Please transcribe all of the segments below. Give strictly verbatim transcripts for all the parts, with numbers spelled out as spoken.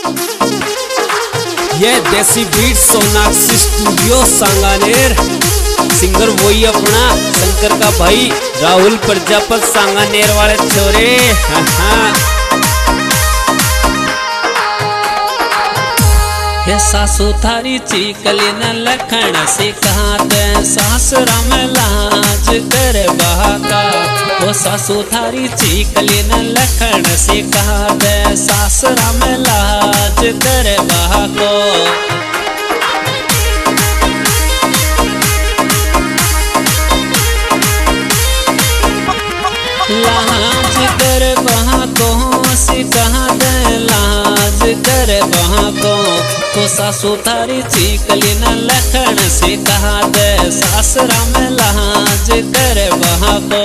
ये desi beat Sonakshi studio Sanganer. Singer वही अपना शंकर का भाई राहुल प्रजापत सांगानेर वाले छोरे। हाँ हाँ। हे सासू थारी चीकली न लखन सिखात सासरा में लाज कर बहाका। वो सासू थारी चीकली न लखन सिखात सासरा में लाज कर बहाको। लाज कर बहाको सिखा दे लाज कर बहाको। तो सासू थारी चीकली न लखन सिखा दे सासरा में लाज कर बहाको।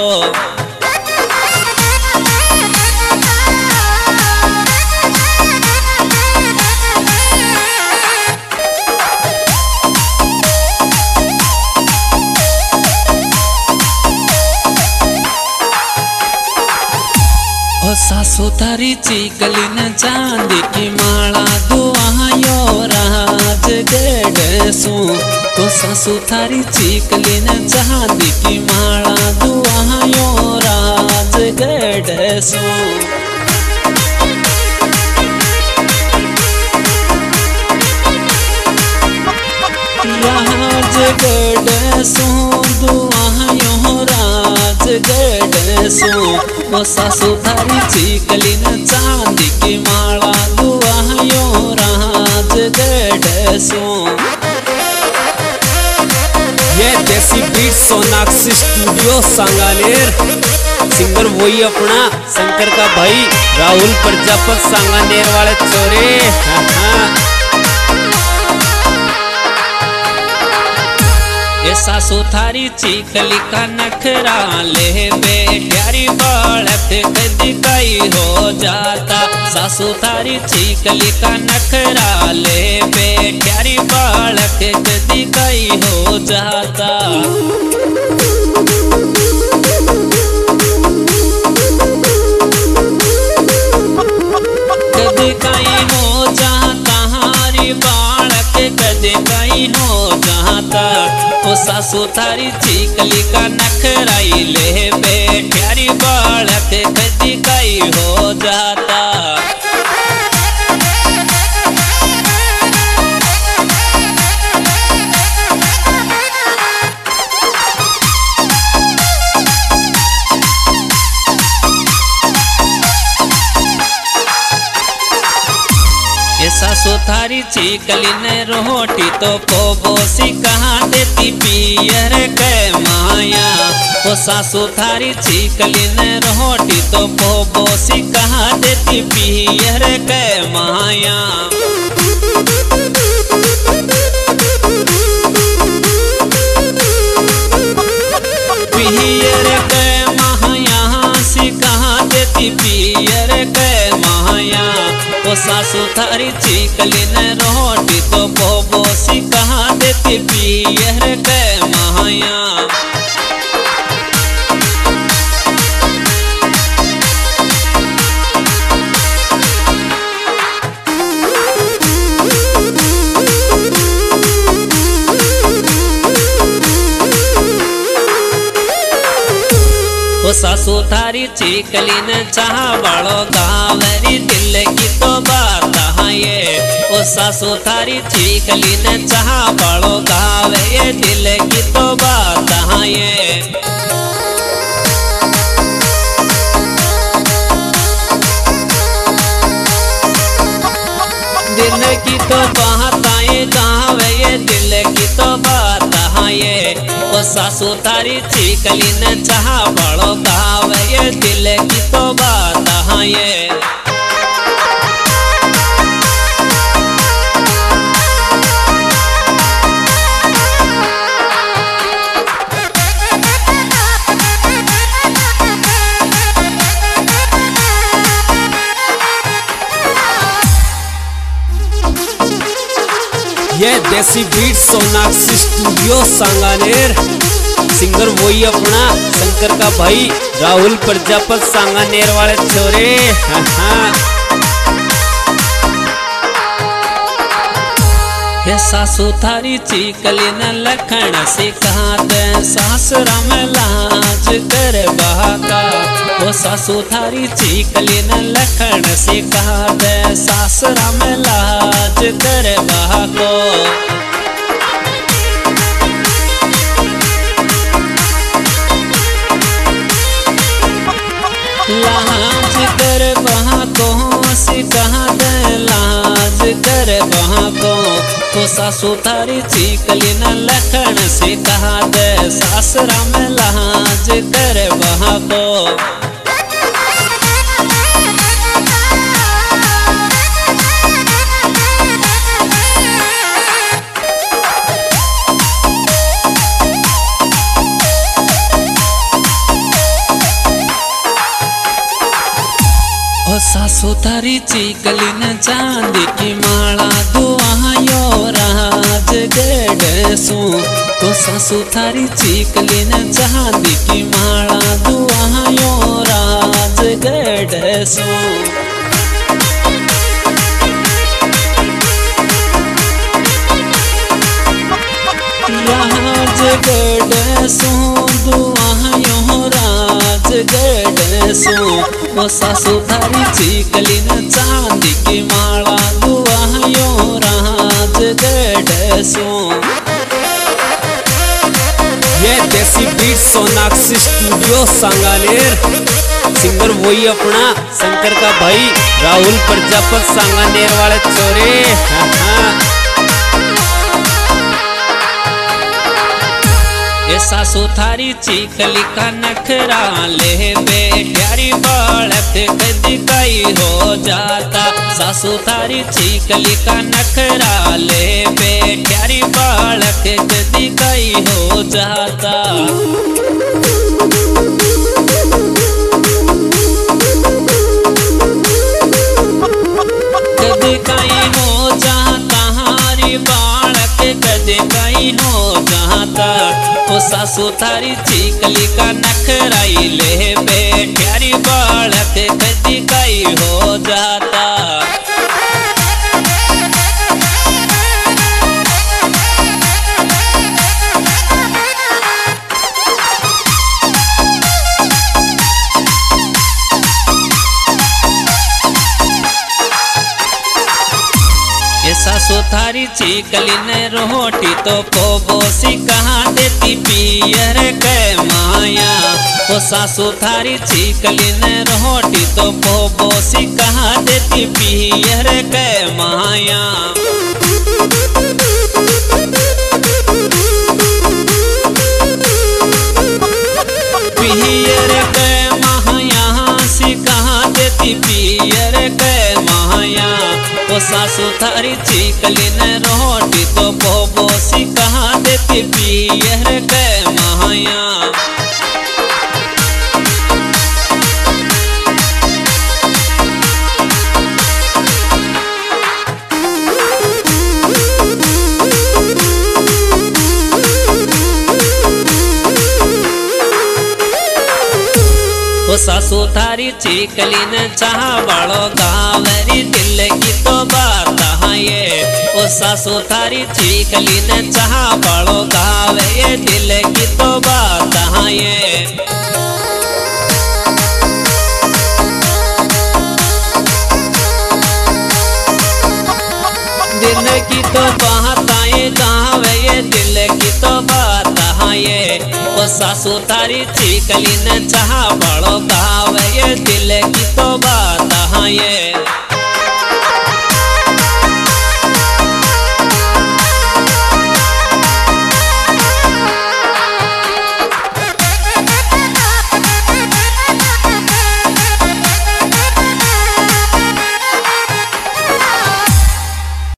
सासू थारी चीकली न चांदी की माला दुआयो राज गड़सू। तो सासू थारी चीकली न चांदी की माला दुआयो राज गड़सू। राज गड़सू दुआयो राज गड़सू। वो सासू थारी चीकली न चांदी की माला दुआयो राज गड़सू। ये desi beat Sonakshi studio Sanganer. Singer वही अपना शंकर का भाई राहुल प्रजापत सांगानेर वाले छोरे। हाँ हाँ। ये सासू थारी चीकली का नखरा ले बेट्यारी बालक कदी कई हो जाता। सासू थारी चीकली का नखरा ले बेट्यारी बालक कदी कई हो जाता। कदी कई हो जाता हारी बालक कदी कई हो जाता। ओ सासू थारी चीकली का नखराई ले बेट्यारी बालक कदी कई हो जाता। सासू थारी चीकली ने रोटी तो पोबोसी कहाँ देती पियर के माया। वो सासू थारी चीकली ने रोटी तो पोबोसी कहाँ देती पियर के माया। पियर के माया सी कहाँ देती पियर के माया। वो सासू थारी चीकली ने रोटी तो पोबोसी कहाँ देती पियर के माया। वो सासू थारी चीकली ने चाह बड़ो गावरी दिल की तो बात ये। वो सासू थारी चीकली ने चाह बड़ो गावे दिल की तो बात ये। दिल की तो बात आए गावे दिल की तो बात ये। वो सासू थारी चीकली ने चाह बड़ो गावे दिल की तो बात ये। ये desi beat Sonakshi studio Sanganer. Singer वही अपना शंकर का भाई राहुल प्रजापत सांगानेर वाले छोरे। हाँ हाँ। ये सासू थारी चिकली न लखन सिखात सासरा में लाज कर बहाका। ओ सासू थारी चिकली न लखन सिखात सासरा में लाज कर बहाको। लाज कर बहाको सिखा दे लाज कर बहाको। तो सासू थारी चिकली न लखन सिखा दे सासरा में लाज कर बहाको। ओ सासू थारी चिकली न चांदी की माला दुआयो राज गढ़सू। तो सासू थारी चिकली न चांदी की माला दुआयो राज गढ़सू। राज गढ़सू दुआयो राज गढ़सू। ओ सासू थारी चिकली न चांदी की माला दुआयो राज गढ़सू। ये desi beat Sonakshi studio Sanganer. Singer वही अपना शंकर का भाई राहुल प्रजापत सांगानेर वाले चोरे। हाँ हाँ। ये सासू थारी चिकली का नखरा ले बेट्यारी बालक कदी कई हो जाता। सासू थारी चिकली का नखरा ले बेट्यारी बालक कदी कई हो जाता। कदी कई हो जाता हारी बालक कदी कई हो जाता। ओ सासू थारी चिकली का नखराई ले बेट्यारी बालक कदी कई हो जाता। ये सासू थारी चिकली ने रोटी तो पोबोसी कहा देती पियर के माया। ओ सासू थारी चिकली ने रोटी तो पोबोसी कहा देती पियर के माया। पियर के माया सिखा देती पियर के माया। ओ सासू थारी चिकली न रोटी तो पोबोसी कहा देती पियर के माया। ओ सासू थारी चिकली न चाह बड़ो गावरी दिल की तो बात ये। ओ सासू थारी चिकली न चाह बड़ो गावे दिल की तो बात ये। दिल की तो बात आए गावे दिल की तो बात ये। ओ सासू थारी चिकली न चाह बड़ो गावे दिल की तो बात ये।